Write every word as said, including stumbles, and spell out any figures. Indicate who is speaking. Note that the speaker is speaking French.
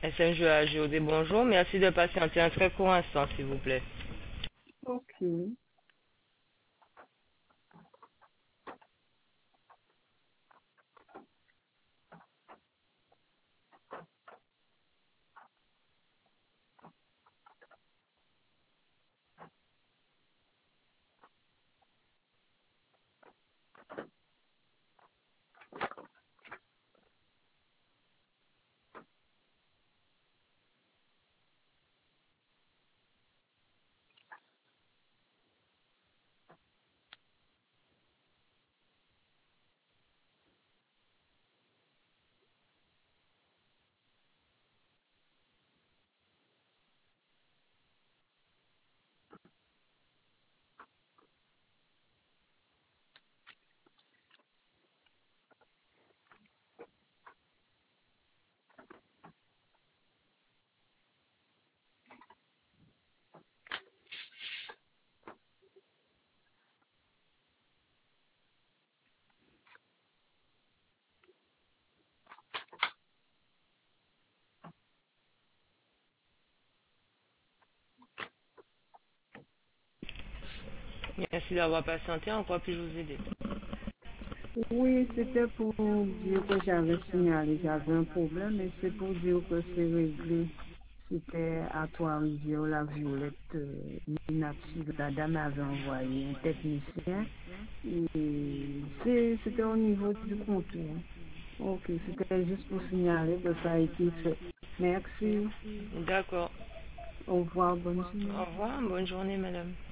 Speaker 1: S M G A G O D, bonjour. Merci de patienter un très court instant, s'il vous plaît.
Speaker 2: Ok.
Speaker 1: Merci d'avoir patienté. En quoi puis-je vous aider?
Speaker 2: Oui, c'était pour dire que j'avais signalé, j'avais un problème, et c'est pour dire que c'est réglé. C'était à Trois-Rivières, la Violette, euh, Minachi. La dame avait envoyé un technicien, et c'est- c'était au niveau du contour. Ok, c'était juste pour signaler que ça a été fait. Merci.
Speaker 1: D'accord.
Speaker 2: Au revoir, bonne
Speaker 1: Au
Speaker 2: journée.
Speaker 1: revoir. Bonne journée, madame.